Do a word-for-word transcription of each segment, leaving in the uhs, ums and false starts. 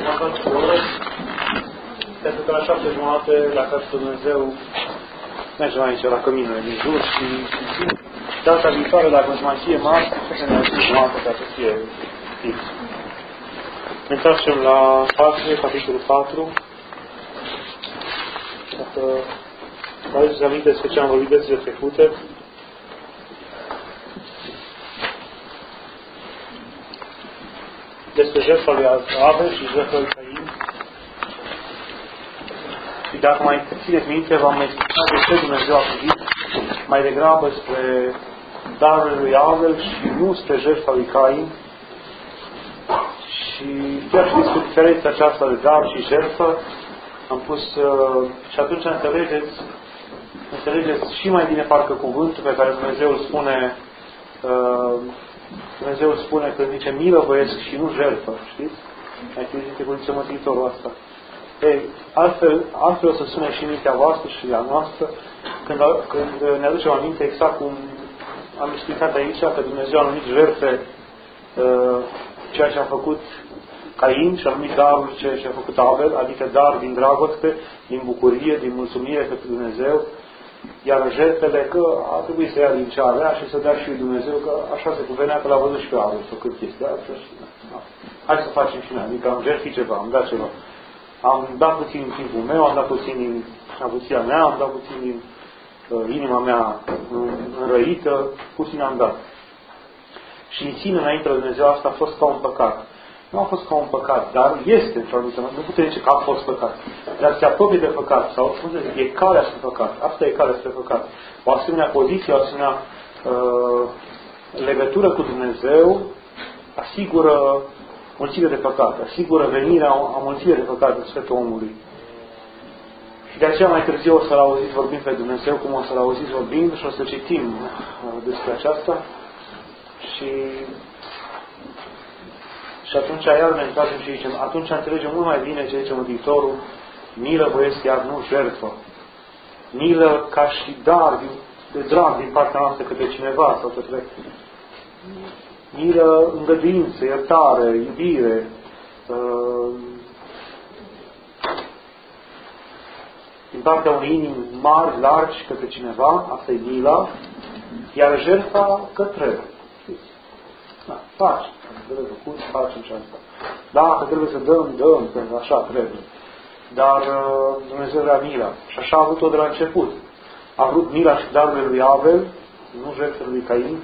jumătate de oră, pentru că la șapte jumătate, la care Dumnezeu mergem aici la căminul din jur și data viitoare, dacă îți mai fie mare, să ne ajungem jumătate ca să fie fix. Ne întoarcem la patru, capitolul patru. Dacă vă aduceți aminte despre ce am vorbit de zile trecute, despre jertfa lui Abel și jertfa lui Cain. Și dacă mai țineți minte, v-am explicat de ce Dumnezeu a privit mai degrabă spre darurile lui Abel și nu spre jertfa lui Cain. Și chiar și despre diferența aceasta de dar și jertfă, am pus uh, și atunci înțelegeți, înțelegeți și mai bine parcă cuvântul pe care Dumnezeu îl spune uh, Dumnezeu îl spune când zice milă voiesc și nu jertfă, știți? Ai citit cu zice Mântuitorul asta. Ei, altfel, altfel o să sune și mintea voastră și a noastră când, când ne aducem aminte exact cum am explicat aici că Dumnezeu a numit jertfe uh, ceea ce a făcut Cain și a numit darul ceea ce a făcut Abel, adică dar din dragoste, din bucurie, din mulțumire pentru Dumnezeu, iar jertfele că a trebuit să ia din ce avea și să dea și lui Dumnezeu, că așa se cuvenea că l-a văzut și pe Abel făcând chestia asta și da. Hai să facem și noi, adică am jertfit ceva, am dat ceva. Am dat puțin din timpul meu, am dat puțin din avuția mea, am dat puțin din uh, inima mea înrăită, puțin am dat. Și în sine, înainte de Dumnezeu, asta a fost ca un păcat. Nu a fost ca un păcat, dar este, într-o anumită măsură. Nu putem zice că a fost păcat. Dar se apropie de păcat. Sau, cum să zic, e calea spre păcat. Asta e calea spre păcat. O asemenea poziție, o asemenea uh, legătură cu Dumnezeu asigură mulțire de păcat. Asigură venirea a mulțire de păcat în sfârșitul omului. Și de aceea mai târziu o să-L auziți vorbind pe Dumnezeu, cum o să-L auziți vorbind și o să citim uh, despre aceasta. Și Și atunci iar ne întoarcem și zicem, atunci înțelegem mult mai bine ce zice Mântuitorul, milă voiesc iar nu jertfă. Milă ca și dar de drag din partea noastră către cineva sau către milă, îngăduință, iertare, iubire, uh, din partea unei inimi mari, largi către cineva, asta e mila, iar jertfa către. Da, faci. Trebuie făcut, facem și asta. Dacă trebuie să dăm, dăm, pentru așa trebuie. Dar uh, Dumnezeu vrea mila. Și așa a avut-o de la început. A vrut mila și darurile lui Abel, nu jertfele lui Cain.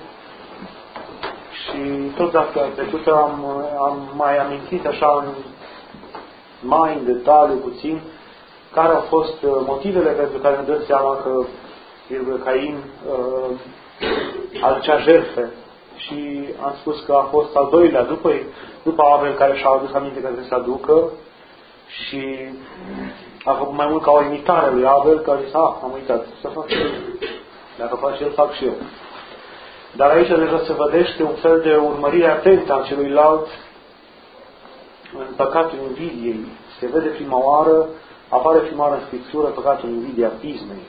Și tot data trecută am, am mai amintit așa în, mai în detaliu puțin care au fost motivele pentru care ne dăm seama că Cain uh, aducea jertfe. Și am spus că a fost al doilea, după, după Abel, care și-a adus aminte că trebuie să aducă și a făcut mai mult ca o imitare lui Abel, care a zis, ah, am uitat, să fac și eu. Dacă fac și el, fac și eu. Dar aici deja se vedește un fel de urmărire atentă a celuilalt în păcatul invidiei. Se vede prima oară, apare prima oară în Scriptură păcatul invidiei, a pismei.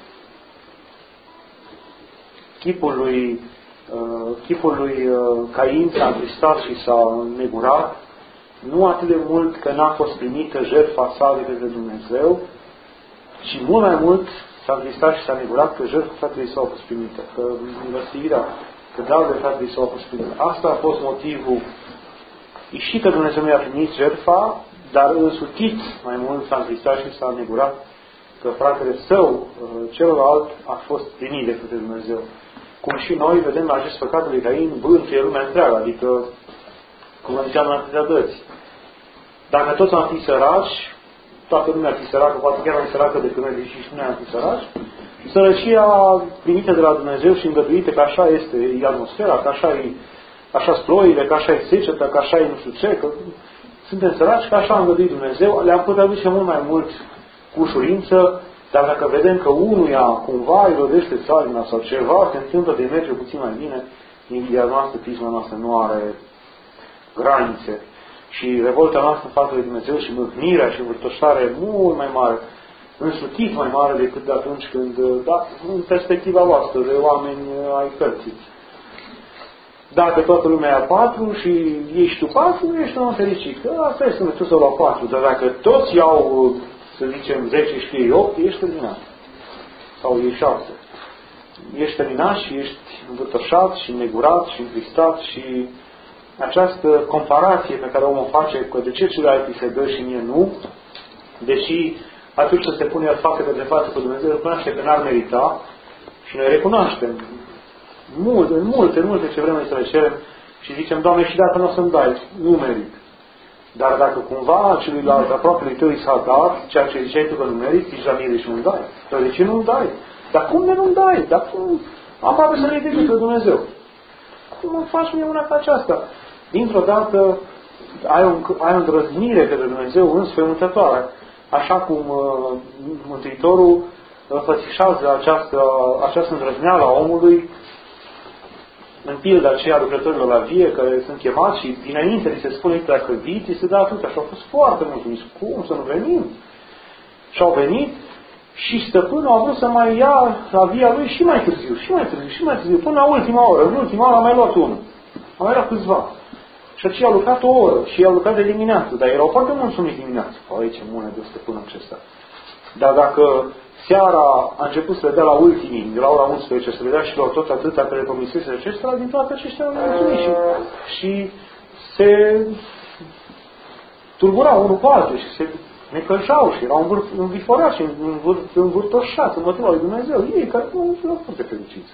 Chipul lui Uh, chipul lui uh, Cain s-a întristat și s-a înnegurat, nu atât de mult că n-a fost primită jertfa sa de către Dumnezeu, ci mult mai mult s-a întristat și s-a înnegurat că jertfa fratelui său a fost primită, că milăstivirea, că darurile fratelui său a fost primită. Asta a fost motivul. E și că Dumnezeu nu i-a primit jertfa, dar însutit mai mult s-a întristat și s-a înnegurat că fratele său, uh, celălalt, a fost primit de către Dumnezeu. Cum și noi vedem la acest păcat lui Cain bântuie lumea întreagă, adică, cum ziceam, în atâtea dăți. Dacă toți am fi săraci, toată lumea ar fi săracă, poate chiar mai săracă decât noi, deși și noi am fi săraci, sărăcia primită de la Dumnezeu și îngăduită că așa este e atmosfera, că așa e așa ploile, că așa e seceta, că așa e nu știu ce, că suntem săraci, că așa a îngăduit Dumnezeu, le-am putea duce mult mai mult cu ușurință. Dar dacă vedem că unuia cumva îi rodește țarina sau ceva, se întâmplă de merge puțin mai bine, invidia noastră, pisma noastră nu are granițe. Și revolta noastră în față de Dumnezeu și mâhnirea și învârtoșarea e mult mai mare, însutit mai mare decât de atunci când, da, în perspectiva voastră, de oameni ai cărții. Dacă toată lumea ia patru și ești tu patru, ești un om fericit. Că asta este, tu să lua patru. Dar dacă toți iau, să zicem, zece și ei opt, ești terminat. Sau ești șapte. Ești terminat și ești învârtoșat și negurat și întristat și această comparație pe care omul face cu de ce celălalt se dă și mie nu, deși atunci când se pune el față de față cu Dumnezeu, recunoaște că n-ar merita și noi recunoaștem mult, în multe, în multe ce vrem să le cerem și zicem, Doamne, și dacă nu o să-mi dai, nu merit. Dar dacă cumva celuilalt aproape lui tău i s-a dat, ceea ce ziceai tu că nu merit, zici la mine, deci nu-mi dai. Dar de ce nu-mi dai? Dar cum de nu-mi dai? Dar cum? Aproape să ridic pe Dumnezeu. Cum îmi faci mie una ca aceasta? Dintr-o dată ai, un, ai o îndrăznire către Dumnezeu înspăimântătoare. Așa cum uh, Mântuitorul înfățișează această, această îndrăzneală a omului în pilda aceea lucrătorilor la vie, care sunt chemați și dinainte li se spune că dacă vii, ți se dă atâta. Și au fost foarte mulțumiți. Cum să nu venim? Și au venit și stăpânul a vrut să mai ia la via lui și mai târziu, și mai târziu, și mai târziu, până la ultima oră. În ultima oră a mai luat unul. A mai luat câțiva. Și aceea a lucrat o oră și a lucrat de dimineață. Dar erau foarte mulțumiți dimineață. Aici e mână de stăpânul acesta. Dar dacă seara a început să le dea la ultimii, de la ora unsprezece, să le dea și la tot atâta pe le promisese acestora, din toate aceștia au mulțumit și, și se turburau unul cu altul și se necălșau și erau înviforați și învârtoșați în motiva lui Dumnezeu. Ei care nu erau foarte fericiți.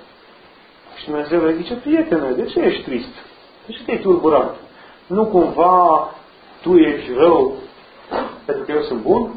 Și Dumnezeu le zice, prietene, de ce ești trist? De ce te-ai turburat? Nu cumva tu ești rău pentru că eu sunt bun?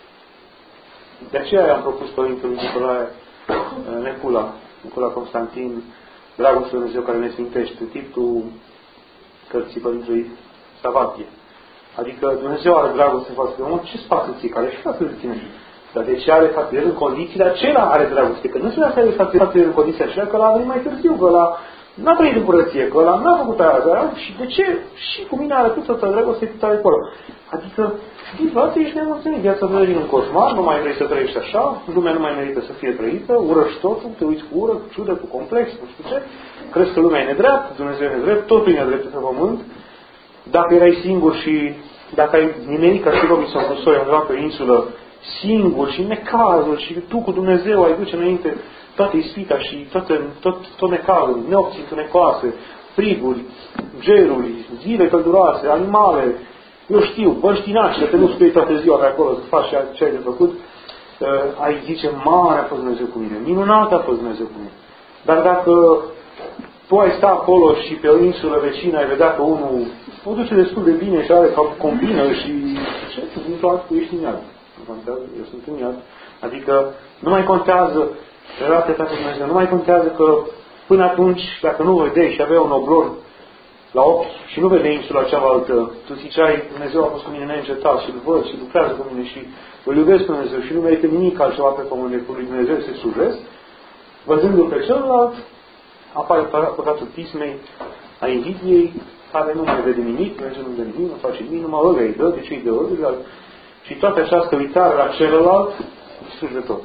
De aceea am propus Părintelui Nicolae Necula, Necula Constantin, Dragostea lui Dumnezeu care ne sfintește, titlul cărții Părintelui Savatie. Adică Dumnezeu are dragoste față de om, ce-ți pasă ție, care și față de tine? Dar de ce are față de el în condițiile acelea are dragoste? Că nu se lasă față de el în condițiile acelea, că l-a venit mai târziu, că l-a n-a trăit în curăție, că ăla n-a făcut aia, și de ce? Și cu mine are atâta dragoste cât are acolo. Adică, din toate ești nemulțumit. Viața ta din un coșmar, nu mai vrei să trăiești așa, lumea nu mai merită să fie trăită, urăști totul, te uiți cu ură, cu ciudă, cu complex, nu știu ce, crezi că lumea e nedreaptă, Dumnezeu e nedrept, totul e nedrept pe pământ. Dacă erai singur și dacă ai nimerit ca și Robinson Crusoe undeva pe o insulă, singur și în necazul și tu cu Dumnezeu ai duce înainte toată ispita și toate, tot, tot necazul, nopți întunecoase, friguri, geruri, zile călduroase, animale, eu știu, băștinași, că te nu spui toată ziua pe acolo să faci ce ai de făcut, uh, ai zice, mare a fost Dumnezeu cu mine, minunat a fost Dumnezeu cu mine. Dar dacă tu ai sta acolo și pe o insulă vecină ai vedea că unul o duce destul de bine și are ca combină și ce? Dintr-o dată ești în iad. Nu contează, eu sunt în iad. Adică nu mai contează relația cu Dumnezeu, nu mai contează că până atunci, dacă nu vedeai și avea un oblor la ochi și nu vedeai insula cealaltă, tu ziceai, Dumnezeu a fost cu mine neîncetat și îl văd și lucrează cu mine și îl iubesc pe Dumnezeu și nu merită nimic altceva pe pământ decât lui Dumnezeu să se slujesc, văzându-l pe celălalt, apare păcatul pismei, a invidiei, care nu mai vede nimic, Dumnezeu nu vede nimic, nu face nimic, numai ăla îi dă, de ce îi dă ăla? Și toată această uitare la celălalt, distruge tot.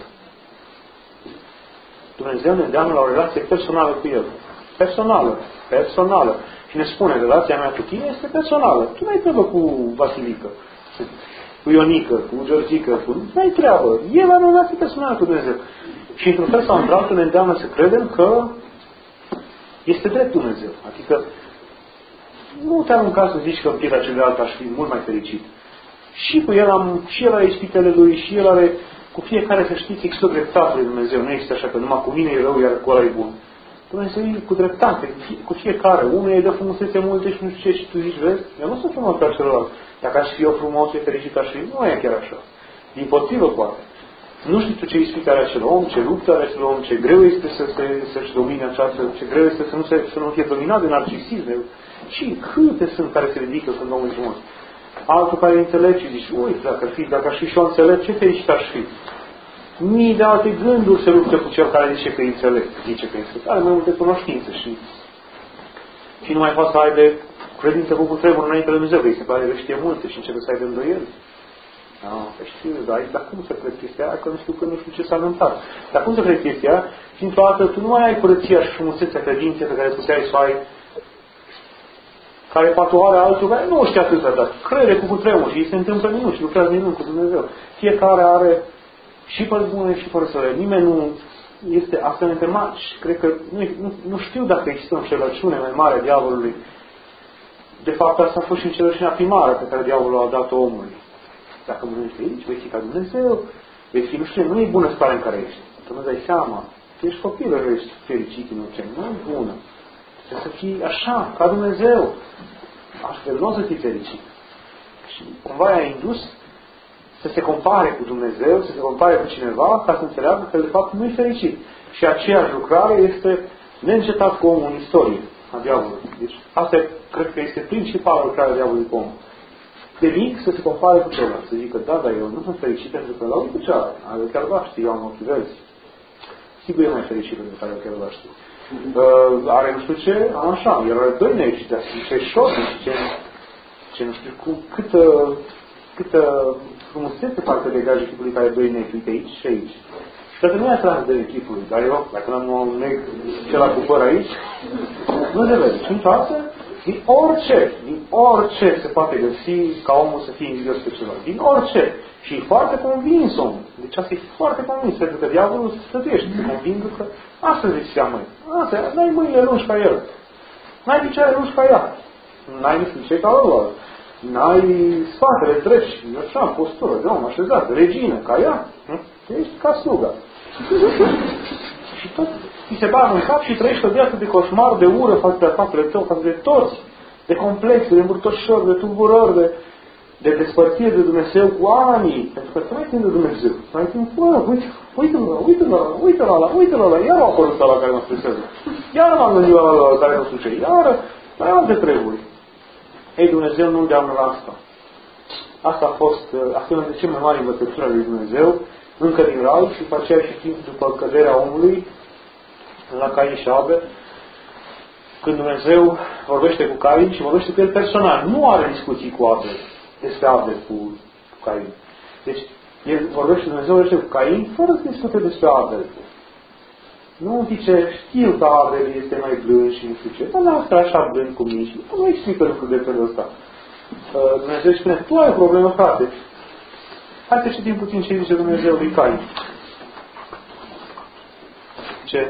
Dumnezeu ne îndeamnă la o relație personală cu El. Personală. Personală. Și ne spune, relația mea cu tine este personală. Tu n-ai treabă cu Vasilică, cu Ionică, cu Georgică, cu... n-ai treabă. El are o relație personală cu Dumnezeu. Și într-un fel sau într-altul ne îndeamnă să credem că este drept Dumnezeu. Adică nu te arunca să zici că în pielea celuilalt aș fi mult mai fericit. Și cu el am, și el are ispitele lui, și el are, cu fiecare să știți, există dreptate lui Dumnezeu. Nu există așa că numai cu mine e rău, iar cu ăla e bun. Dumnezeu e cu dreptate, cu fiecare. Unul îi dă frumusețe multe și nu știu ce, și tu zici, vezi, eu nu sunt frumos ca celălalt. Dacă aș fi eu frumos, e fericit aș fi, nu e chiar așa. Din potrivă, poate. Nu știu tu ce ispită are acel om, ce luptă are acel om, ce greu este să se, să-și domine această, ce greu este să nu, se, să nu fie dominat de narcisism. Și câte sunt care se ridică când Domnul e frumos. Altul care înțelege și zici, uite, dacă ar fi, dacă aș fi și eu înțeleg, ce fericit aș fi. Mii de alte gânduri se luptă cu cel care zice că înțeleg, zice că înțeleg. Are mai multe cunoștințe și, și nu mai poate să aibă credință cu cutremur înainte de Dumnezeu, că îi se pare că știe multe și începe să aibă îndoieli. Da, păi știu, dar, dar cum să cred chestia aia? Că nu știu că nu știu ce s-a întâmplat. Dar cum să cred chestia aia? Și într-o dată tu nu mai ai curăția și frumusețea credinței pe care puteai să ai care poate are altul care nu știe atâta, dar crede cu cutremur și îi se întâmplă minuni și lucrează minuni cu Dumnezeu. Fiecare are și părți bune și părți rele. Nimeni nu este asta mari și cred că nu, nu, nu știu dacă există o înșelăciune mai mare a diavolului. De fapt, asta a fost și înșelăciunea primară pe care diavolul a dat-o omului. Dacă mănânci aici, vei fi ca Dumnezeu, vei fi, nu știu, nu e bună starea în care ești. Tu nu dai seama. Tu ești copil, ești fericit în orice. Nu e bună. Trebuie să fii așa, ca Dumnezeu. Astfel nu o să fii fericit. Și cumva i-a indus să se compare cu Dumnezeu, să se compare cu cineva, ca să înțeleagă că de fapt nu e fericit. Și aceeași lucrare este neîncetat cu omul în istorie a diavolului. Deci asta cred că este principalul lucrarea diavolului cu omul. De mic să se compare cu celălalt. Să zică, da, dar eu nu sunt fericit pentru că la uite ce are. Are ochi albaștri, eu am ochi verzi. Sigur e mai fericit pentru că are ochi albaștri. Uh, are nu știu ce, am așa. El are doi negri, dar ce șor, ce, ce nu știu cum, câtă, câtă frumusețe parcă degajă chipului care are doi negri, uite aici și aici. Și dacă nu e atras de chipului, dar eu, dacă n-am un negru, celălalt cu păr aici, nu se vede. Și într-o altă, din orice, din orice se poate găsi ca omul să fie invidios pe celălalt. Din orice. Și e foarte convins omul. Deci asta e foarte convins. Pentru că diavolul se stătește, se convingă că asta zicea măi. Asta, n-ai mâinile lungi ca el. N-ai picioare lungi ca ea. N-ai nici ca ăla. N-ai spatele treci. Așa, postură de om așezat. Regină ca ea. Ești ca sluga. Și tot îi se bagă în cap și trăiește o viață de coșmar, de ură față de aproapele tău, față de toți, de complexe, de îmburtoșări, de tulburări, de, de despărțire de Dumnezeu cu anii. Pentru că nu mai timp de Dumnezeu. Mai timp, bă, uite, uite-l ăla, uite-l ăla, uite-l ăla, uite-l ăla, iar a apărut ăla care mă stresează. Iar m-am gândit la ăla care nu știu ce, iar mai alte treburi. Ei, Dumnezeu nu îndeamnă la asta. Asta a fost, asta e una de cele mai mari învățături ale lui Dumnezeu, încă din rai și după aceea și timp după căderea omului, la Cain și Abel, când Dumnezeu vorbește cu Cain și vorbește cu el personal. Nu are discuții cu Abel, despre Abel cu, cu Cain. Deci, el vorbește, Dumnezeu vorbește cu Cain fără să discute despre Abel. Nu zice, știu că Abel este mai blând și nu știu ce, dar nu asta așa blând cu mine și nu explică lucruri de felul ăsta. Dumnezeu își spune, tu ai o problemă, frate. Hai să citim puțin ce zice Dumnezeu lui Cain. Ce?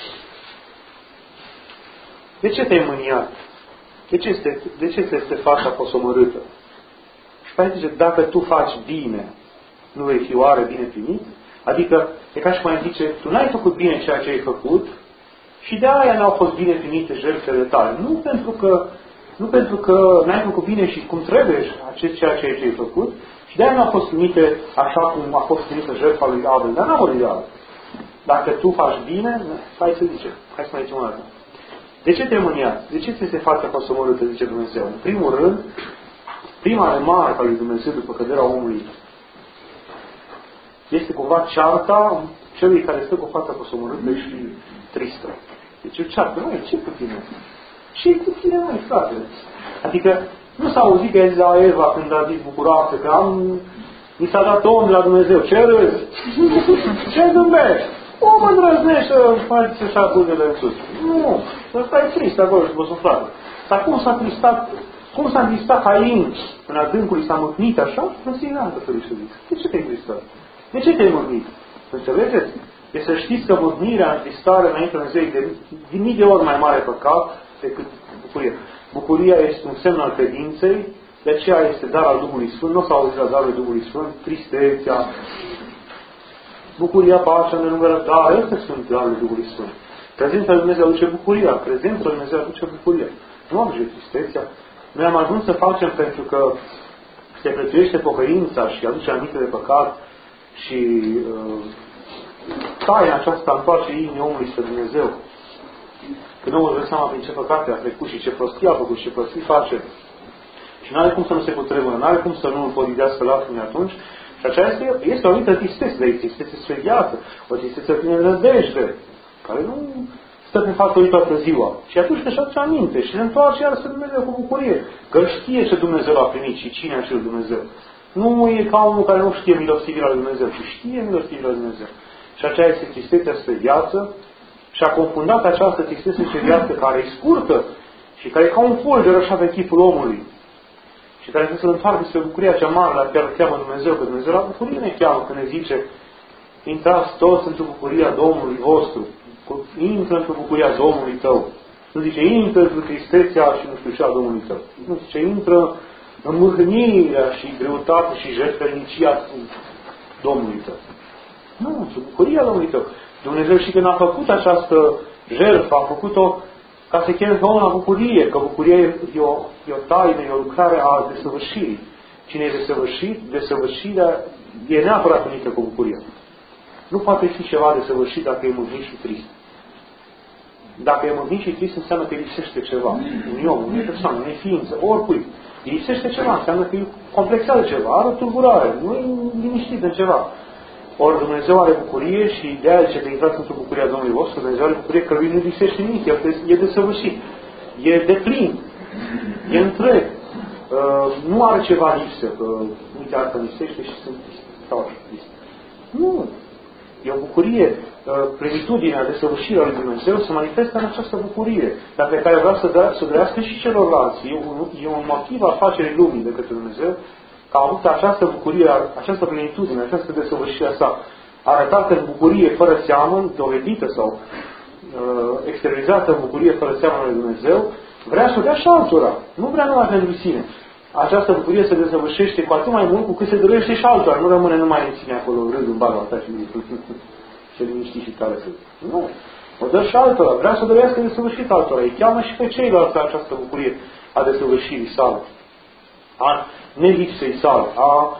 De ce te-ai mâniat? De ce este, de ce este fața posomorâtă? Și mai zice, dacă tu faci bine, nu vei fi oare bine primit? Adică, e ca și mai zice, tu n-ai făcut bine ceea ce ai făcut și de aia n-au fost bine primite jertfele tale. Nu pentru că, nu pentru că n-ai făcut bine și cum trebuie acest ceea ce ai făcut, și de aia n-au fost primite așa cum a fost primită jertfa lui Abel. Dar n-a vorbit de Abel. Dacă tu faci bine, hai să zicem, hai să mai zicem o dată. De ce te mâniați? De ce ți se fața posomorâtă, zice Dumnezeu? În primul rând, prima remarcă a lui Dumnezeu după căderea omului este cumva cearta celui care stă cu fața posomorâtă și tristă. Deci o ceartă, măi, ce cu tine? Ce cu tine, măi, frate? Adică nu s-a auzit că e la Eva când a zis bucuroasă că am, mi s-a dat om la Dumnezeu. Ce râzi? Ce zâmbești? O mă îndrăznești să faci să-și buzele în sus. Nu, să stai trist acolo și băsuflată. Dar cum s-a tristat, cum s-a tristat Cain în adâncul i s-a mâhnit așa? Nu se n-am să zic. De ce te-ai tristat? De ce te-ai mâhnit? Înțelegeți? E să știți că mâhnirea, întristarea înainte de Dumnezeu de, de mii de ori mai mare păcat decât bucuria. Bucuria este un semn al credinței, de aceea este dar al Duhului Sfânt. Nu s-a auzit la darul Duhului Sfânt, tristețea, bucuria, pacea, nenumărătare, astea sunt darurile Duhului Sfânt. Prezența lui Dumnezeu aduce bucuria, prezența lui Dumnezeu aduce bucuria. Nu aduce tristețea. Noi am ajuns să facem pentru că se prețuiește pocăința și aduce aminte de păcat și uh, taina aceasta întoarce inimii omului spre Dumnezeu. Când omul își dă seama prin ce păcate a trecut și ce prostii a făcut și ce prostii face. Și nu are cum să nu se cutremură, nu are cum să nu îl podidească lacrimile atunci. Și aceea este, este o anumită tristețe, dar este tristețe spre viață, o tristețe prin nădejde, care nu stă pe față lui toată ziua. Și atunci își aduce aminte și se întoarce iar spre Dumnezeu cu bucurie. Că știe ce Dumnezeu a primit și cine a cerut Dumnezeu. Nu e ca unul care nu știe milostivirea lui Dumnezeu, ci știe milostivirea lui Dumnezeu. Și aceea este tristețea spre viață și a confundat această tristețe spre viață care e scurtă și care e ca un fulger așa pe chipul omului și care trebuie să-l întoarcă spre bucuria cea mare la care cheamă Dumnezeu, că Dumnezeu la bucurie ne cheamă când ne zice intrați toți într-o bucuria Domnului vostru, intră într-o bucuria Domnului tău. Nu zice intră într-o tristețea și nu știu ce a Domnului tău. Nu zice intră în mâhnirea și greutatea și jertfelnicia Domnului tău. Nu, într-o bucuria Domnului tău. Dumnezeu și când a făcut această jertfă, a făcut-o ca să cheme pe omul la bucurie, că bucuria e o, e o taină, e o lucrare a desăvârșirii. Cine e desăvârșit, desăvârșirea e neapărat unită cu bucuria. Nu poate fi ceva desăvârșit dacă e mâhnit și trist. Dacă e mâhnit și trist, înseamnă că lipsește ceva. Un om, unei persoane, unei ființe, oricui. Îi lipsește ceva, înseamnă că e complexat de ceva, are o tulburare, nu e liniștit în ceva. Ori Dumnezeu are bucurie și de aia ce că intrați într-o bucurie a Domnului vostru, Dumnezeu are bucurie că lui nu lipsește nimic, e desăvârșit, e deplin, e întreg. Uh, nu are ceva lipsă, că uite, asta lipsește și sunt sau așa, nu. E o bucurie, plenitudinea, desăvârșirea lui Dumnezeu se manifestă în această bucurie, dar pe care vrea să, dea, să dărească și celorlalți. E un, e un motiv al facerii lumii de către Dumnezeu, că a avut această bucurie, această plenitudine, această desăvârșire a sa, arătată în bucurie fără seamă, dovedită sau uh, exteriorizată în bucurie fără seamă lui Dumnezeu, vrea să o dea și altora. Nu vrea numai pentru sine. Această bucurie se desăvârșește cu atât mai mult cu cât se dăruiește și altora. Nu rămâne numai în sine acolo, râd în baza ta și ce liniștit și tare să. Nu. O dă și altora. Vrea să dăruiască desăvârșit altora. Îi cheamă și pe ceilalți la această bucurie a desăvârșirii sale. A nelipsei sale. A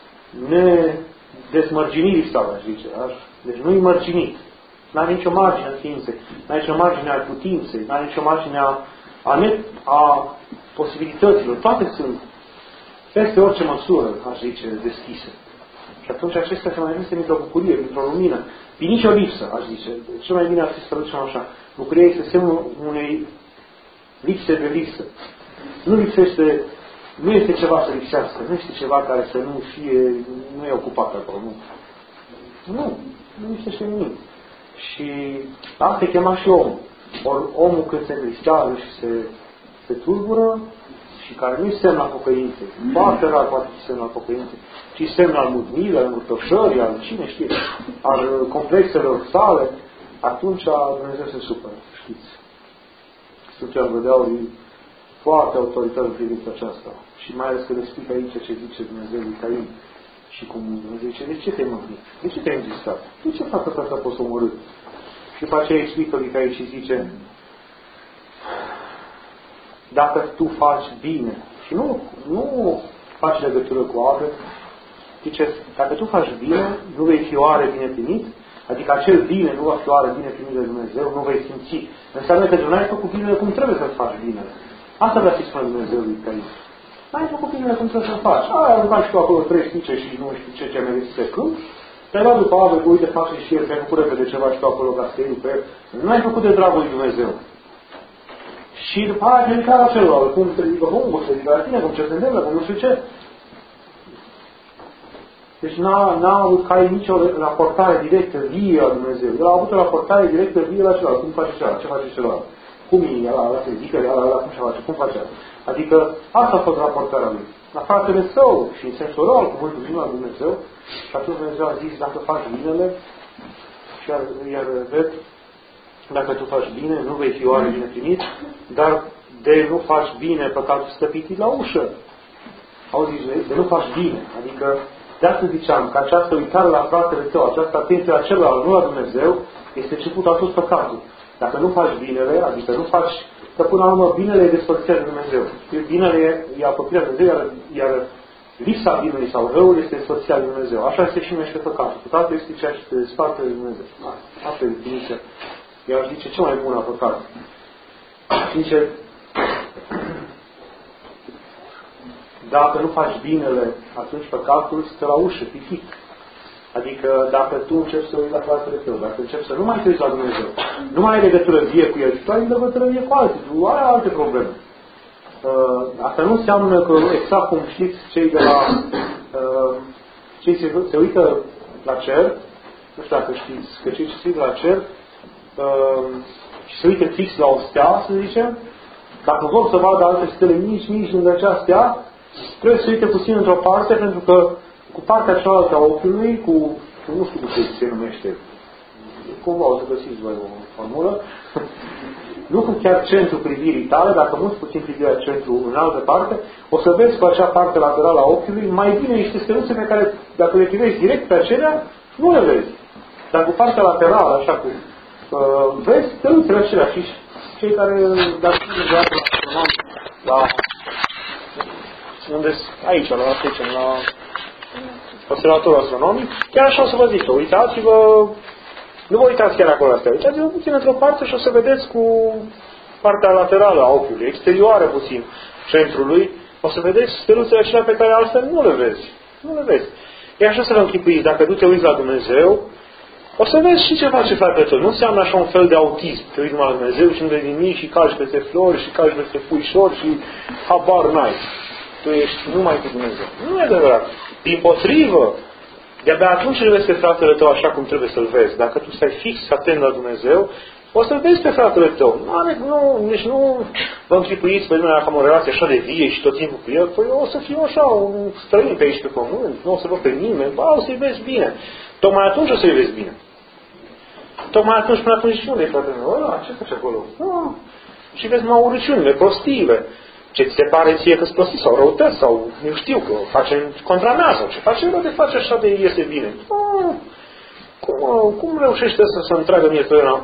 nedezmărginirii sale, aș zice. Deci nu-i mărginit. N-are nicio margine în ființe. N-are nicio margine a putinței. N-are nicio margine a, a, net, a posibilităților. Toate sunt peste orice măsură, aș zice, deschise. Și atunci acestea se manifestă într-o bucurie, într-o lumină. Din nicio lipsă, aș zice. Cel mai bine ar fi să traducem așa. Bucuria este semnul unei lipse de lipsă. Nu lipsește, nu este ceva să lipsească, nu este ceva care să nu fie, nu e ocupat acolo, nu. Nu, nu lipsește nimic. Și asta e chemat și omul. Ori omul când se întristează și se, se tulbură, și care nu-i semn al pocăinței, foarte rar poate fi semn al pocăinței, ci semn al mândriei, al învârtoșării, al cine știe, al complexelor sale, atunci Dumnezeu se supără, știți. Sfântul Ioan Vădeaur e foarte autoritar în privința aceasta. Și mai ales că le explică aici ce zice Dumnezeu lui Cain. Și cum Dumnezeu zice, de ce te-ai mâhnit? De ce te-ai îngristat? De ce facă asta a fost omorât? Și după aceea explică lui Cain și zice, dacă tu faci bine, și nu, nu faci legătură cu oare, zice, dacă tu faci bine, nu vei fi oare bine primit, adică acel bine nu va fi oare bine primit de Dumnezeu, nu vei simți. Înseamnă că tu n-ai făcut binele cum trebuie să faci binele. Asta vrea să-i spune Dumnezeu lui Cain. N-ai făcut binele cum trebuie să faci. Ai aruncat și tu acolo trei spice și nu știu ce, ce meriți să cânt. Te-ai luat după Ave, uite, face și el, te-ai făcut repede ceva și tu acolo ca să te iei pe el. Nu ai făcut de dragul lui Dumnezeu. Și după aia te ridica la celălalt, cum se ridică omul, cum se ridică la tine, cum ce se întâmplă, cum nu știu ce. Deci n-a, n-a avut ca nicio raportare directă vie la Dumnezeu. El a avut o raportare directă vie la celălalt. Cum face celălalt? Ce face celălalt? Cum e? Ăla, ăla se ridică, ăla, ăla, cum se face? Cum face? Adică asta a fost raportarea lui. La fratele său și în sensul rău al cuvântului lui la Dumnezeu. Și atunci Dumnezeu a zis, dacă faci binele, și iar, iar repet, dacă tu faci bine, nu vei fi oare bine primit, dar de nu faci bine, păcatul stă pitit la ușă. Auziți, de nu faci bine. Adică, de asta ziceam, că această uitare la fratele tău, această atenție la celălalt, nu la Dumnezeu, este începutul a tot păcatul. Dacă nu faci binele, adică nu faci, că până la urmă binele e despărțirea de Dumnezeu. Binele e, e apropierea de Dumnezeu, iar, iar lipsa binelui sau răul este despărțirea de Dumnezeu. Așa este și numește păcatul. Păcatul este ceea ce te desparte de Dumnezeu. Asta e definiția. Iar zice, ce mai bun a păcat? Zice, dacă nu faci binele, atunci păcatul stă la ușă, pitic. Adică dacă tu începi să uiți la fratele tău, dacă începi să nu mai te uiți la Dumnezeu, nu mai ai legătură vie cu el, tu ai legătură vie cu alții, tu ai alte probleme. Uh, asta nu înseamnă că, exact cum știți, cei de la uh, cei se, se uită la cer, nu știu dacă știți, că cei ce se uită la cer uh, și se uită fix la o stea, să zicem, Dacă vor să vadă alte stele mici, mici lângă aceastea, trebuie să uite puțin într-o parte, pentru că cu partea cealaltă a ochiului, cu, nu știu cum se numește, cumva o să găsiți voi o formulă, nu cu chiar centrul privirii tale, dacă muți puțin privirea centru în altă parte, o să vezi cu acea parte laterală a ochiului mai bine niște steluțe pe care, dacă le privești direct pe acelea, nu le vezi. Dar cu partea laterală, așa cu, uh, vezi steluțele acelea și cei care, dacă nu vreau la la unde aici, la aici, la observatorul astronomic, chiar așa o să vă zic, uitați-vă, nu vă uitați chiar acolo astea, uitați-vă puțin într-o parte și o să vedeți cu partea laterală a ochiului, exterioară puțin centrului, o să vedeți steluțele acelea pe care altfel nu le vezi. Nu le vezi. E așa să vă închipuiți, dacă tu te uiți la Dumnezeu, o să vezi și ce face fratele tău. Nu înseamnă așa un fel de autism. Te uiți numai la Dumnezeu și nu vezi nimic și calci peste flori și calci peste puișori și habar n-ai. Tu ești numai cu Dumnezeu. Nu e adevărat. Dimpotrivă, de-abia atunci îl vezi pe fratele tău așa cum trebuie să-l vezi. Dacă tu stai fix atent la Dumnezeu, o să-l vezi pe fratele tău. Nu, nu, nici nu vă închipuiți pe mine dacă am o relație așa de vie și tot timpul cu el, păi o să fiu așa un străin pe aici pe pământ, nu o să văd pe nimeni, ba, o să-i vezi bine. Tocmai atunci o să-i vezi bine. Tocmai atunci, până atunci, și unde e fratele meu? Ăla, ce face acolo? Ah, și vezi numai urăciunile, prostiile. Ce ți se pare ție că-s prostii sau răutăți sau nu știu că o face contra mea sau ce face el de face așa de iese bine. Ah, cum, cum reușește să se întreagă mie tăiera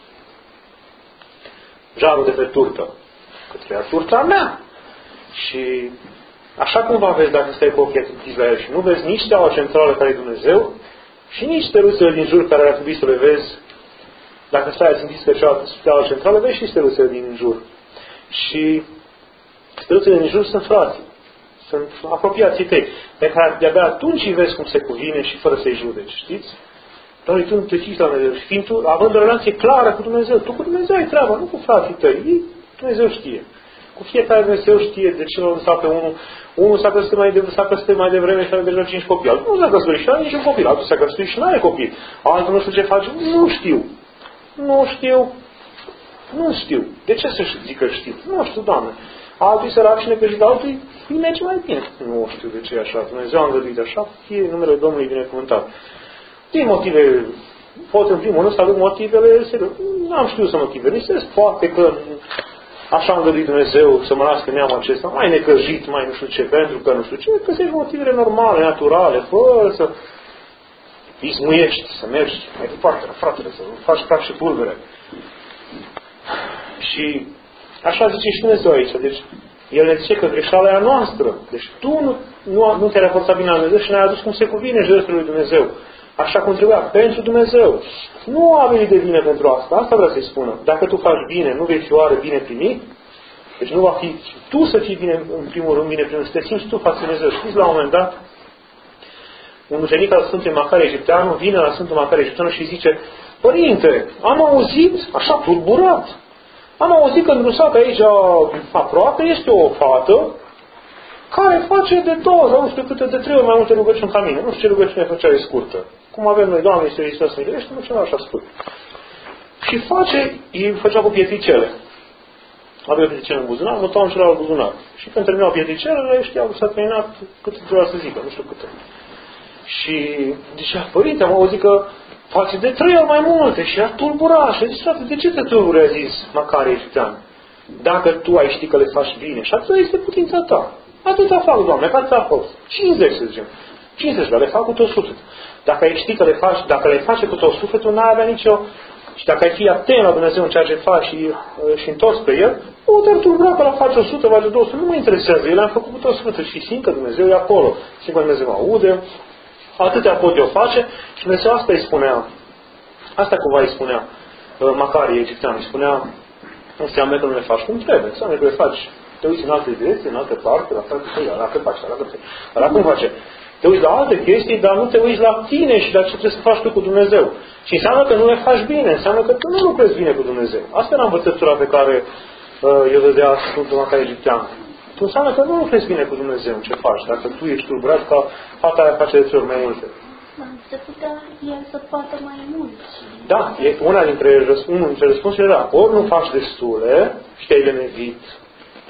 jarul de pe turtă? Că treia turta mea. Și așa cum va vezi dacă stai cu ochii atintiți la el și nu vezi nici steaua centrală care e Dumnezeu și nici steluțele din jur care ar trebui să le vezi. Dacă stai atintiți pe cealaltă steaua centrală, vezi și steluțele din jur. Și steluțele din jur sunt frații. Sunt apropiații tăi. Pe care de-abia atunci îi vezi cum se cuvine și fără să-i judeci. Știți? Doar tu nu te fiți la Dumnezeu. Și fiind tu, având o relație clară cu Dumnezeu, tu cu Dumnezeu ai treaba, nu cu frații tăi. Dumnezeu știe. Cu fiecare Dumnezeu știe de ce nu lăsa pe unul. Unul s-a căsătorit mai, de, s-a căsătorit mai devreme și are deja cinci copii. Altul nu s-a căsătorit și are niciun copil. Altul s-a căsătorit și nu are copii. Altul nu știu ce face. Nu știu. Nu știu. Nu știu. De ce să zic că știu? Nu știu, Doamne. Altul sărac și nepejit, altul îi merge mai bine. Nu știu de ce e așa. Dumnezeu a îngăduit așa. Fie numele Domnului binecuvântat. Din motive, pot în primul rând să avem motivele serios. Nu am știut să motive. Nisesc poate că așa a îngăduit Dumnezeu să mă nască neamul acesta, mai necăjit, mai nu știu ce, pentru că nu știu ce, găsești motivele normale, naturale, fără să izmuiești, să mergi mai departe la fratele, să faci praf și pulbere. Și așa zice și Dumnezeu aici. Deci, El ne zice că greșeala e a noastră. Deci tu nu, nu, nu te-ai raportat bine la Dumnezeu și ne-ai adus cum se cuvine jertfele lui Dumnezeu. Așa cum trebuia, pentru Dumnezeu. Nu a venit de bine pentru asta. Asta vreau să-i spună. Dacă tu faci bine, nu vei fi oare bine primit? Deci nu va fi tu să fii bine, în primul rând, bine primit, să te simți tu față de Dumnezeu. Știți, la un moment dat, un ucenic al Sfântului Macare Egipteanu vine la Sfântul Macare Egipteanu și zice: Părinte, am auzit, așa turburat, am auzit că în sat aici aproape este o fată care face de două sau nu știu câte, de trei ori mai multe rugăciuni ca mine. Nu știu ce rugăciune făcea, e scurtă. Cum avem noi, Doamne, Iisus Hristos, miluiește, nu ceva așa scurt. Și face, îi făcea cu pietricele. Avea pietricele în buzunar, mutau în celălalt buzunar. Și când terminau pietricelele, știau că s-a terminat câte trebuia să zică, nu știu câte. Și zicea: Părinte, am auzit că face de trei ori mai multe. Și a tulburat. Și a zis: Frate, de ce te tulbure? A zis Macare Egiptean. Dacă tu ai ști că le faci bine. Și atât este putința ta. Atâta fac, Doamne, cât ți-a fost? cincizeci, să zicem. cincizeci, dar le fac cu tot sufletul. Dacă ai ști că le faci, dacă le face cu tot sufletul, n-ai avea nicio... Și dacă ai fi atent la Dumnezeu în ceea ce faci și, și întors pe El, o te-ar tulbura că la face o sută, face două sute, nu mă interesează. El a făcut cu tot sufletul și simt că Dumnezeu e acolo. Simt că Dumnezeu aude, atâtea pot eu face și Dumnezeu asta îi spunea. Asta cumva îi spunea Macare Egiptean, îi spunea: înseamnă că nu le faci cum trebuie, înseamnă că le faci. Te uiți în alte direcții, în altă parte, la frate tăi, la că faci, la că faci. Dar cum face? Te uiți la alte chestii, dar nu te uiți la tine și la ce trebuie să faci tu cu Dumnezeu. Și înseamnă că nu le faci bine, înseamnă că tu nu lucrezi bine cu Dumnezeu. Asta era învățătura pe care uh, eu dădea Sfântul Macare Egiptean. Tu înseamnă că nu lucrezi bine cu Dumnezeu în ce faci, dacă tu ești tulburat ca fata aia face de trei ori mai multe. Se putea el să poată mai mult. Da, e una dintre, unul dintre răspunsurile era: ori nu faci destule și te-ai lenevit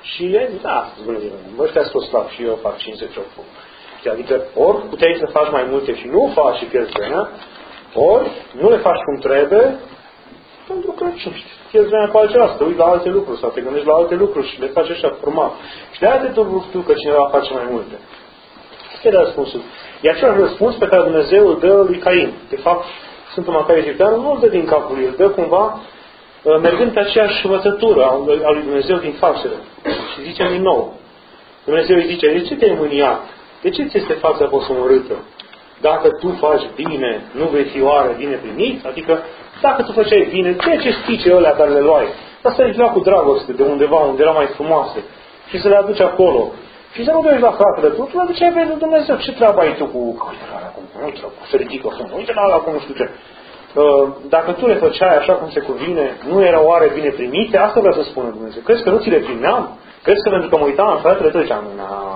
Și el zice, da, bună zi, bă, ăștia sunt slab și eu fac cincizeci și opt. Adică ori puteai să faci mai multe și nu faci și pierzi vremea, ori nu le faci cum trebuie, pentru că, ce știu, pierzi vremea cu altceva, să te uiți la alte lucruri sau te gândești la alte lucruri și le faci așa formal. Și de aia te turbuți tu că cineva face mai multe. Asta e răspunsul. E același răspuns pe care Dumnezeu îl dă lui Cain. De fapt, Sfântul Macariu Egipteanu nu îl dă din capul lui, îl dă cumva mergând pe aceeași învățătură a lui Dumnezeu din fațele. Și zice din nou. Dumnezeu îi zice, de ce te-ai mâniat? De ce ți este fața posomorâtă? Dacă tu faci bine, nu vei fi oare bine primit? Adică, dacă tu făceai bine, de ce stice ălea care le luai? Asta le lua cu dragoste de undeva, unde era mai frumoase. Și să le aduci acolo. Și să nu duci la fratele tu, tu le aduceai pentru Dumnezeu. Ce treabă ai tu cu... Uite la ala cum, uite la cum se ridică acum, uite la ala cum nu știu ce. Dacă tu le făceai așa cum se cuvine, nu erau oare bine primite? Asta vrea să spună Dumnezeu. Crezi că nu ți le primeam? Crezi că pentru că mă uitam în fratele tău, ziceam,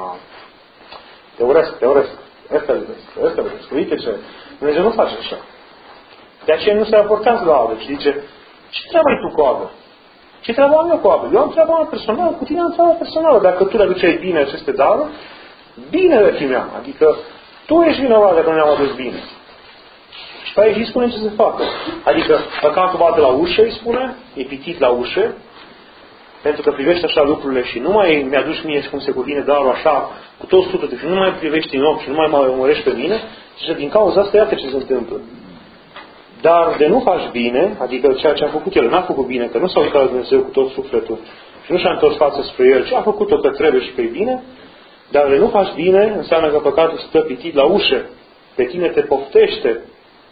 te urăsc, te urăsc. Ăsta le vezi, ăsta le vezi. Uite ce. Dumnezeu nu face așa. De aceea nu se raportează la Abel. Și zice, ce treabă ai tu cu Abel? Ce treabă am eu cu Abel? Eu am treaba mea personală, cu tine am treaba personală. Dacă tu le aduceai bine aceste daruri, bine le primeam. Adică tu ești vinovat dacă nu ne-am adus bine. Și pe aici îi spune ce se facă. Adică păcatul bate la ușă, îi spune, e pitit la ușă, pentru că privești așa lucrurile și nu mai mi-aduci mie cum se cuvine darul așa, cu tot sufletul și nu mai privești în ochi și nu mai mă urmărești pe mine, și din cauza asta iată ce se întâmplă. Dar de nu faci bine, adică ceea ce a făcut el, n-a făcut bine, că nu s-a uitat la Dumnezeu cu tot sufletul și nu și-a întors față spre el, ci a făcut-o că trebuie și că e bine, dar de nu faci bine, înseamnă că păcatul stă pitit la ușă, pe tine te poftește,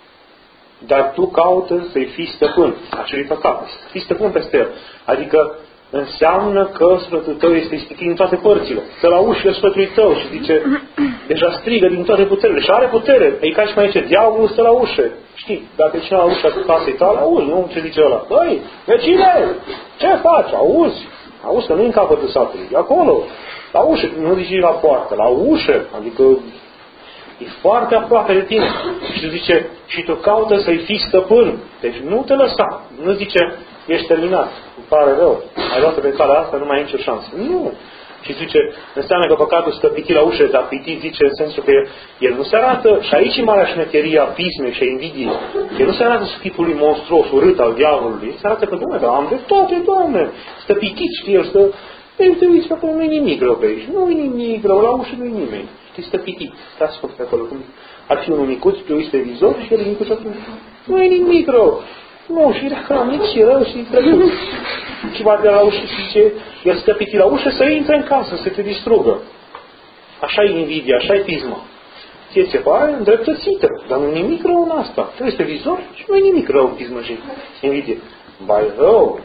dar tu caută să-i fii stăpân acelui păcat, să fii stăpân peste el. Adică înseamnă că sufletul tău este ispitit din toate părțile. Stă la ușile sufletului tău și zice, deja strigă din toate puterile. Și are putere. E ca și mai zice, diavolul stă la ușă. Știi, dacă e cineva la ușa casei tale, auzi, nu? Ce zice ăla? Băi, vecine, ce faci? Auzi? Auzi că nu e în capătul satului. E acolo. La ușă. Nu zici la poartă. La ușă. Adică e foarte aproape de tine. Și zice, și tu caută să-i fii stăpân. Deci nu te lăsa. Nu zice, ești terminat. Îmi pare rău. Ai luat pe calea asta, nu mai ai nicio șansă. Nu. Și zice, înseamnă că păcatul stă pitit la ușă, dar pitit zice în sensul că el nu se arată, și aici e marea șmecherie a pismei și a invidiei. El nu se arată tipului monstruos, urât al diavolului. Se arată că, Doamne, dar am de toate, Doamne. Stă pitit, știi, el stă... Ei, te uiți, acolo nu-i nimic rău pe aici. Nu-i nimic rău, la ușă nu-i nimeni. Știi, stă pitit. Stă ascult pe acolo. Ar fi unul micuț, te uiți pe vizor și el e micuț atunci. Nu-i nimic rău. Nu, și era mic și rău și drăguț. Și bate la ușă și zice, el stă pitit la ușă să intre în casă, să te distrugă. Așa e invidia, așa e pisma. Ție ți se pare îndreptățită, dar nu nimic rău în asta. Trebuie pe vizor și nu e nimic rău în pismă și invidie. Ba e rău.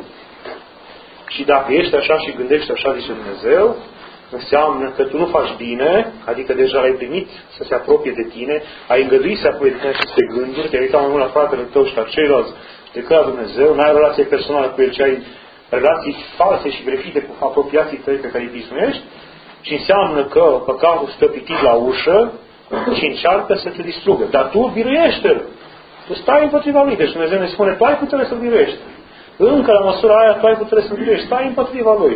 Și dacă ești așa și gândești așa, zice Dumnezeu, înseamnă că tu nu faci bine, adică deja l-ai primit să se apropie de tine, ai îngăduit să apropie de tine aceste gânduri, te-ai uitat mai mult la fratele tău și la ceilalți decât la Dumnezeu, n-ai relație personală cu el, ci ai relații false și greșite cu apropiații tăi pe care îi pismuiești, și înseamnă că păcatul stă pitit la ușă și încearcă să te distrugă. Dar tu biruiește-l. Tu stai împotriva lui. Deci Dumnezeu ne spune, tu ai putere să-l biruiești. Încă la măsura aia tu ai putere să-l biruiești. Stai împotriva lui.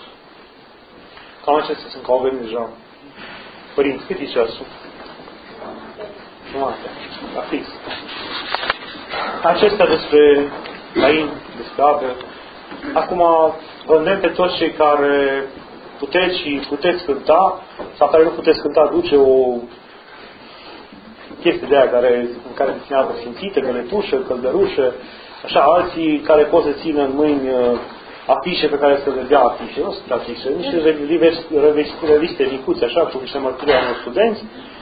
Cam acestea sunt, că au venit deja. Părinți, cât e ceasul? Jumate. La fix. Acestea despre Cain, despre Abel. Acum vă îndemn pe toți cei care puteți și puteți cânta, sau care nu puteți cânta, duce o chestie de aia care, în care se ține apă simțită, găletușă, căldărușă, așa, alții care pot să țină în mâini afișe pe care să le dea afișe, nu sunt afișe, niște reviste micuțe, așa, cu niște mărturii a unor studenți,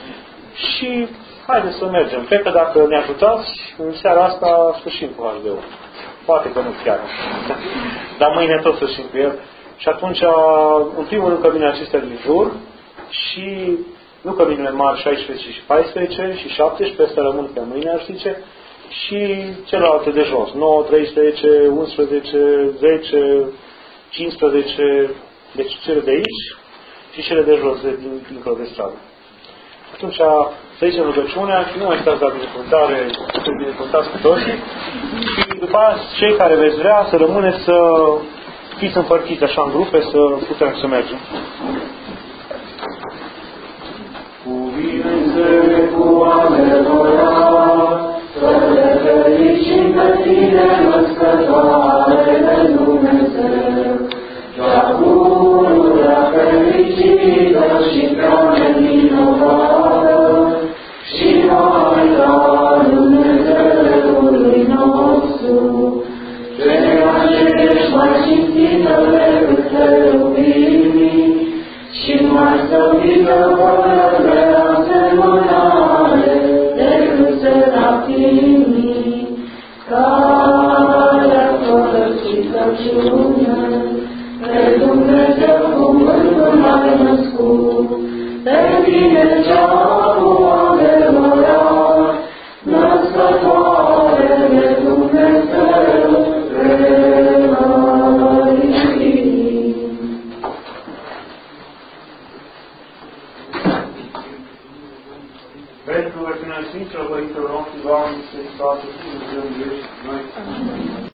și haideți să mergem. Cred că dacă ne ajutați, în seara asta sfârșim cu H D U. Poate că nu chiar. Dar mâine tot sfârșim cu el. Și atunci, în primul rând, căminele acestea din jur și nu căminele mari șaisprezece și paisprezece și șaptesprezece, astea rămân pe mâine, aș zice, și celelalte de jos, nouă, treisprezece, unsprezece, zece, cincisprezece, deci cele de aici și cele de jos, de, din, dincolo de stradă. Atunci, să zicem rugăciunea și nu mai stați la binecuvântare, să binecuvântați cu toții, și după aceea, cei care veți vrea să rămâneți să fiți împărțiți așa în grupe să putem să mergem. Cuvinte cu adevărat, să le fericim pe tine, născătoare de Dumnezeu, cea pururea fericită și prea nevinovată, și Maica Dumnezeului nostru, ceea ce ești mai cinstită decât cherubimii, și mai stăpită fără de asemănare decât serafimii, care fără cităciune, pe Dumnezeu cuvântul l-ai născut, pe tine cea cu adevărat, născătoare de Dumnezeu, Pentru că noi Sfinților Părintelor noștri, Doamne, Sfântul, Dumnezeu, Dumnezeu, noi